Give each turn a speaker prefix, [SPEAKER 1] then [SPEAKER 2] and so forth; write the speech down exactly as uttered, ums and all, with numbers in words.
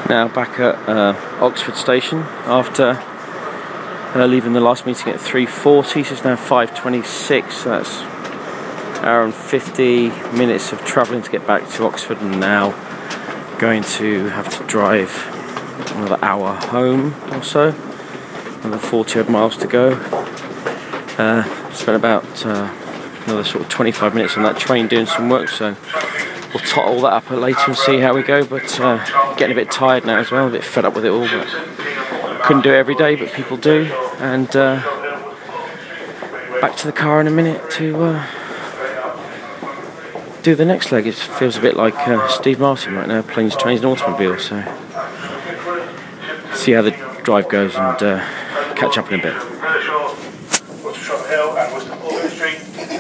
[SPEAKER 1] Now back at uh, Oxford Station after uh, leaving the last meeting at three forty, so it's now five twenty-six, so that's an hour and fifty minutes of travelling to get back to Oxford, and now going to have to drive another hour home or so, another forty odd miles to go. Uh, spent about uh, another sort of twenty-five minutes on that train doing some work, so we'll tot all that up later and see how we go, but uh, getting a bit tired now as well, a bit fed up with it all, but couldn't do it every day, but people do. And uh, back to the car in a minute to uh, do the next leg. It feels a bit like uh, Steve Martin right now, Planes, Trains and Automobiles, so see how the drive goes and uh, catch up in a bit.